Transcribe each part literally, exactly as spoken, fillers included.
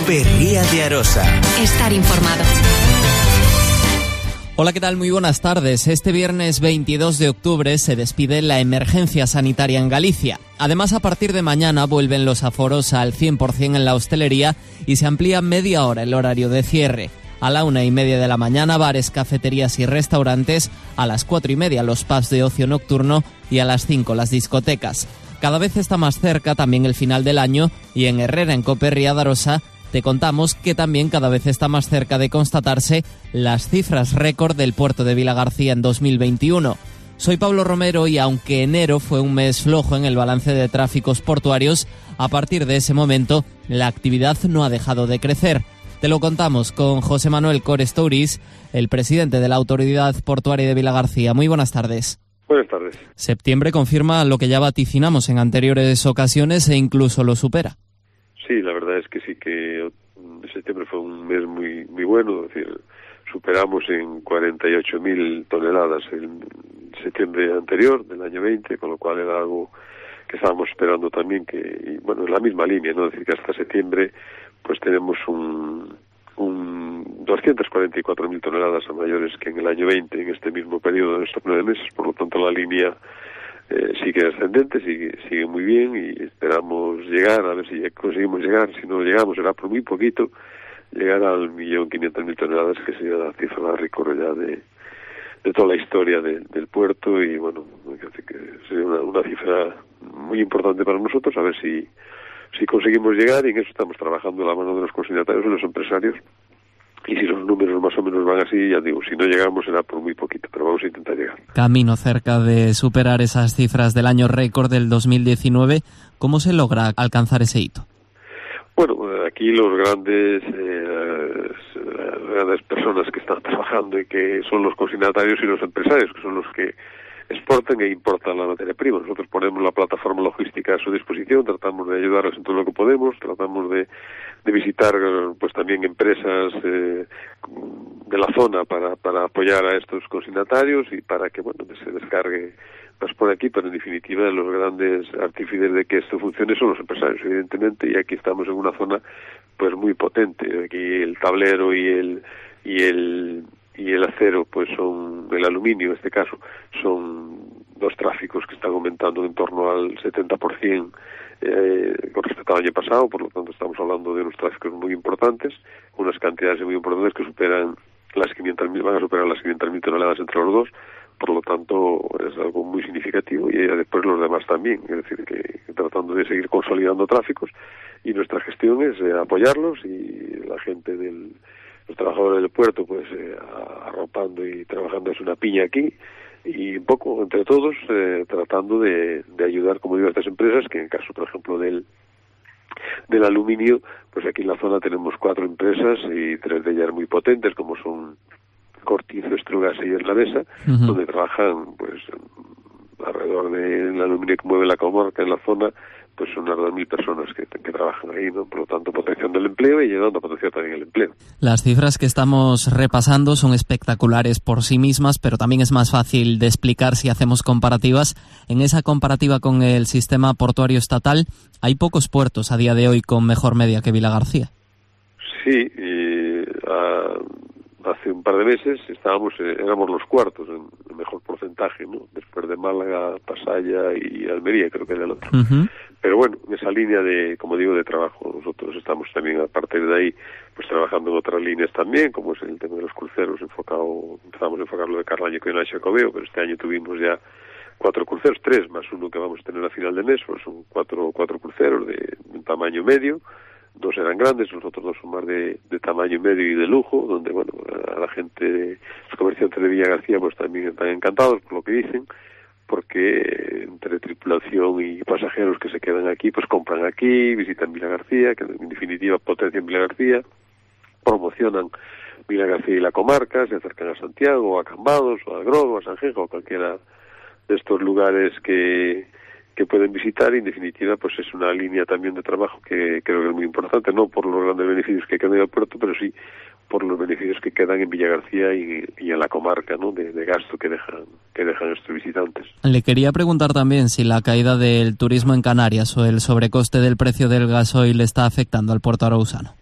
Cope Ría de Arosa. Estar informado. Hola, ¿qué tal? Muy buenas tardes. Este viernes veintidós de octubre se despide la emergencia sanitaria en Galicia. Además, a partir de mañana vuelven los aforos al cien por ciento en la hostelería y se amplía media hora el horario de cierre. A la una y media de la mañana, bares, cafeterías y restaurantes. A las cuatro y media, los pubs de ocio nocturno. Y a las cinco, las discotecas. Cada vez está más cerca también el final del año y en Herrera, en Cope Ría de Arosa, te contamos que también cada vez está más cerca de constatarse las cifras récord del puerto de Vilagarcía en dos mil veintiuno. Soy Pablo Romero y aunque enero fue un mes flojo en el balance de tráficos portuarios, a partir de ese momento la actividad no ha dejado de crecer. Te lo contamos con José Manuel Corestouris, el presidente de la Autoridad Portuaria de Vilagarcía. Muy buenas tardes. Buenas tardes. Septiembre confirma lo que ya vaticinamos en anteriores ocasiones e incluso lo supera. Sí, la verdad es que sí que septiembre fue un mes muy muy bueno, es decir, superamos en cuarenta y ocho mil toneladas el septiembre anterior del año veinte, con lo cual era algo que estábamos esperando también, que y bueno, en la misma línea, ¿no? Es decir, que hasta septiembre pues tenemos un, un doscientas cuarenta y cuatro mil toneladas a mayores que en el año veinte, en este mismo periodo de estos nueve meses, por lo tanto la línea Eh, sigue ascendente, sigue, sigue muy bien y esperamos llegar, a ver si conseguimos llegar, si no llegamos será por muy poquito, llegar al millón quinientas mil toneladas, que sería la cifra récord ya de, de toda la historia de, del puerto, y bueno, que sería una, una cifra muy importante para nosotros, a ver si, si conseguimos llegar, y en eso estamos trabajando la mano de los consignatarios y los empresarios. Y si los números más o menos van así, ya digo, si no llegamos será por muy poquito, pero vamos a intentar llegar. Camino cerca de superar esas cifras del año récord del dos mil diecinueve. ¿Cómo se logra alcanzar ese hito? Bueno, aquí los grandes, eh, las grandes personas que están trabajando y que son los consignatarios y los empresarios, que son los que exportan e importan la materia prima. Nosotros ponemos la plataforma logística a su disposición, tratamos de ayudarles en todo lo que podemos, tratamos de, de visitar pues también empresas eh, de la zona para, para apoyar a estos consignatarios y para que bueno se descargue más por aquí, pero en definitiva los grandes artífices de que esto funcione son los empresarios, evidentemente, y aquí estamos en una zona pues muy potente. Aquí el tablero y el y el y el acero, pues son, el aluminio en este caso, son dos tráficos que están aumentando en torno al setenta por ciento eh, con respecto al año pasado, por lo tanto estamos hablando de unos tráficos muy importantes, unas cantidades muy importantes que superan las quinientas mil, van a superar las quinientas mil toneladas entre los dos, por lo tanto es algo muy significativo, y después los demás también, es decir, que, que tratando de seguir consolidando tráficos, y nuestra gestión es eh, apoyarlos, y la gente del los trabajadores del puerto pues eh, arropando y trabajando es una piña aquí, y un poco entre todos eh, tratando de, de ayudar, como digo, a estas empresas, que en el caso por ejemplo del del aluminio, pues aquí en la zona tenemos cuatro empresas y tres de ellas muy potentes, como son Cortizo, Estrugas y Eslavesa, uh-huh. donde trabajan pues alrededor del aluminio que mueve la comarca en la zona, pues son unas dos mil personas que, que trabajan ahí, ¿no? Por lo tanto, potenciando el empleo y ayudando a potenciar también el empleo. Las cifras que estamos repasando son espectaculares por sí mismas, pero también es más fácil de explicar si hacemos comparativas. En esa comparativa con el sistema portuario estatal, hay pocos puertos a día de hoy con mejor media que Vilagarcía. Sí, y, uh, hace un par de meses estábamos, eh, éramos los cuartos en, en mejor porcentaje, ¿no? Después de Málaga, Pasaya y Almería, creo que era el otro. Uh-huh. Pero bueno, en esa línea de, como digo, de trabajo, nosotros estamos también, a partir de ahí, pues trabajando en otras líneas también, como es el tema de los cruceros, enfocado, empezamos a enfocarlo de Carlaño y Xacobeo, pero este año tuvimos ya cuatro cruceros, tres más uno que vamos a tener a final de mes, pues son cuatro, cuatro cruceros de un tamaño medio, dos eran grandes, los otros dos son más de, de tamaño medio y de lujo, donde, bueno, a la gente, los comerciantes de Vilagarcía, pues también están encantados por lo que dicen, porque entre tripulación y pasajeros que se quedan aquí, pues compran aquí, visitan Vilagarcía, que en definitiva potencian Vilagarcía, promocionan Vilagarcía y la comarca, se acercan a Santiago, a Cambados, o a Grogo, a Sanjenjo, o cualquiera de estos lugares que, que pueden visitar, y en definitiva pues es una línea también de trabajo que creo que es muy importante, no por los grandes beneficios que quedan en el puerto, pero sí por los beneficios que quedan en Vilagarcía y, y en la comarca, ¿no? De, de gasto que dejan que dejan estos visitantes. Le quería preguntar también si la caída del turismo en Canarias o el sobrecoste del precio del gasoil está afectando al puerto arausano.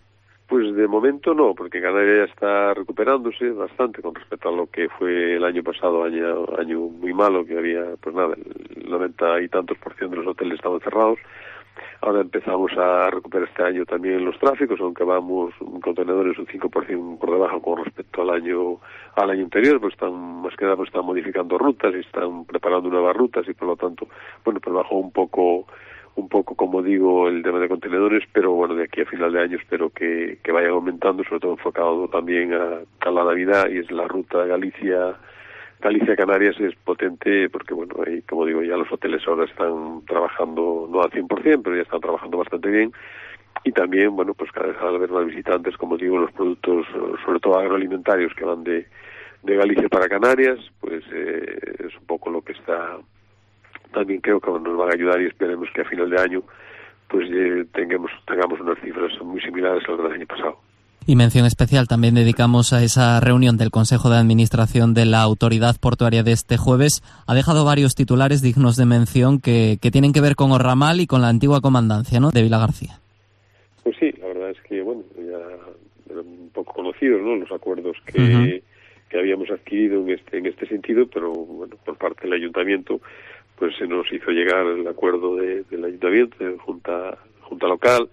Pues de momento no, porque Canarias ya está recuperándose bastante con respecto a lo que fue el año pasado, año año muy malo, que había, pues nada, el noventa y tantos por ciento de los hoteles estaban cerrados. Ahora empezamos a recuperar este año también los tráficos, aunque vamos contenedores un cinco por ciento por debajo con respecto al año al año anterior, pues están más que nada pues están modificando rutas y están preparando nuevas rutas y por lo tanto, bueno, pues bajó un poco un poco, como digo, el tema de contenedores, pero bueno, de aquí a final de año espero que, que vayan aumentando, sobre todo enfocado también a, a la Navidad, y es la ruta Galicia Galicia-Canarias es potente porque, bueno, ahí, como digo, ya los hoteles ahora están trabajando, no al cien por ciento, pero ya están trabajando bastante bien, y también, bueno, pues cada vez al haber más visitantes, como digo, los productos, sobre todo agroalimentarios, que van de, de Galicia para Canarias, pues eh, es un poco lo que está... También creo que nos van a ayudar, y esperemos que a final de año pues eh, tengamos, tengamos unas cifras muy similares a las del año pasado. Y mención especial también dedicamos a esa reunión del Consejo de Administración de la Autoridad Portuaria de este jueves. Ha dejado varios titulares dignos de mención que, que tienen que ver con Orramal y con la antigua comandancia, ¿no?, de Vilagarcía. Pues sí, la verdad es que, bueno, ya eran un poco conocidos, ¿no?, los acuerdos que, uh-huh. que habíamos adquirido en este, en este sentido, pero bueno, por parte del Ayuntamiento pues se nos hizo llegar el acuerdo de, del Ayuntamiento, de Junta, Junta Local,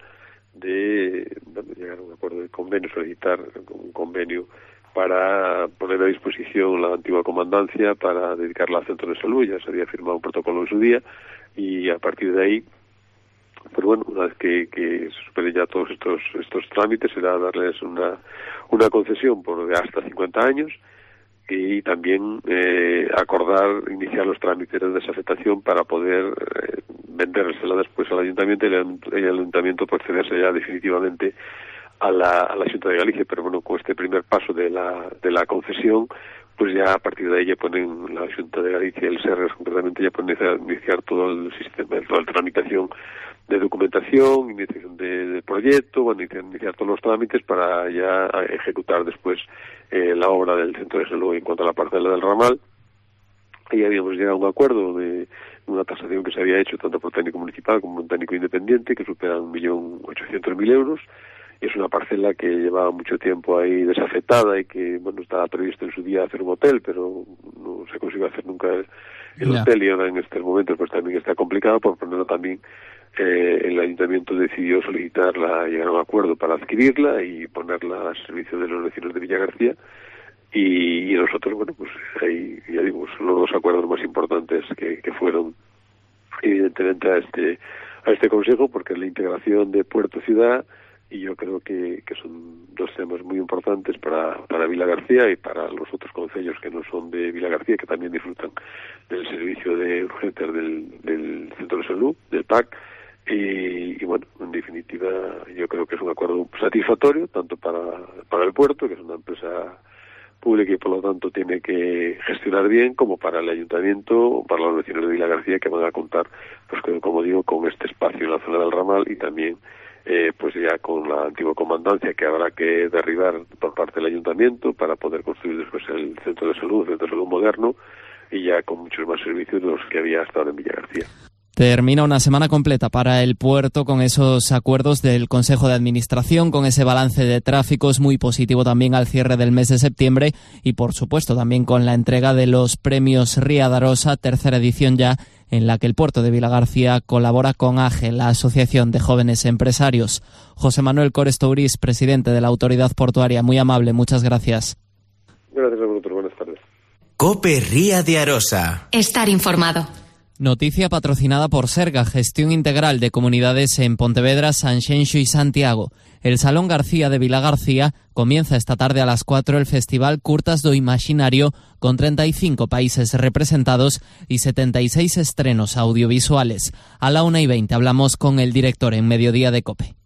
de bueno, llegar a un acuerdo de convenio, solicitar un convenio para poner a disposición la antigua comandancia para dedicarla al centro de salud. Ya se había firmado un protocolo en su día, y a partir de ahí, pues bueno, una vez que, que se superen ya todos estos estos trámites, será darles una, una concesión por de hasta cincuenta años, y también eh, acordar iniciar los trámites de desafectación para poder eh, vendérsela después al Ayuntamiento, y el, el Ayuntamiento procederse ya definitivamente a la, a la Xunta de Galicia. Pero bueno, con este primer paso de la de la concesión, pues ya a partir de ahí ya ponen la Xunta de Galicia y el Sergas concretamente ya pueden iniciar todo el sistema, toda la tramitación de documentación, iniciación de, de proyecto, bueno, iniciar todos los trámites para ya ejecutar después eh, la obra del centro de salud. En cuanto a la parcela del ramal, ahí habíamos llegado a un acuerdo de una tasación que se había hecho tanto por técnico municipal como por técnico independiente, que supera un millón ochocientos mil euros. Es una parcela que llevaba mucho tiempo ahí desafectada y que, bueno, estaba previsto en su día hacer un hotel, pero no se consiguió hacer nunca el, el yeah. hotel, y ahora en estos momentos pues también está complicado. Por ponerlo también, eh, el Ayuntamiento decidió solicitarla, llegar a un acuerdo para adquirirla y ponerla al servicio de los vecinos de Villagarcía, y, y nosotros, bueno, pues ahí, ya digo, son los dos acuerdos más importantes que, que fueron evidentemente a este, a este Consejo, porque es la integración de puerto-ciudad, y yo creo que, que son dos temas muy importantes para, para Vilagarcía y para los otros concellos que no son de Vilagarcía, que también disfrutan del servicio de urgencias del, del centro de salud, del P A C, y, y bueno, en definitiva yo creo que es un acuerdo satisfactorio tanto para, para el puerto, que es una empresa pública y por lo tanto tiene que gestionar bien, como para el Ayuntamiento, para los vecinos de Vilagarcía, que van a contar, pues como digo, con este espacio en la zona del ramal, y también Eh, pues ya con la antigua comandancia que habrá que derribar por parte del Ayuntamiento para poder construir después el centro de salud, el centro de salud moderno, y ya con muchos más servicios de los que había hasta ahora en Villagarcía. Termina una semana completa para el puerto con esos acuerdos del Consejo de Administración, con ese balance de tráficos muy positivo también al cierre del mes de septiembre, y por supuesto también con la entrega de los premios Ría de Arosa, tercera edición ya, en la que el puerto de Vilagarcía colabora con A G E, la Asociación de Jóvenes Empresarios. José Manuel Cores Tourís, presidente de la Autoridad Portuaria, muy amable, muchas gracias. Gracias a vosotros, buenas tardes. COPE Ría de Arosa. Estar informado. Noticia patrocinada por Serga, Gestión Integral de Comunidades en Pontevedra, Sanxenxo y Santiago. El Salón García de Vilagarcía comienza esta tarde a las cuatro el Festival Curtas do Imaginario, con treinta y cinco países representados y setenta y seis estrenos audiovisuales. A la una y veinte hablamos con el director en Mediodía de COPE.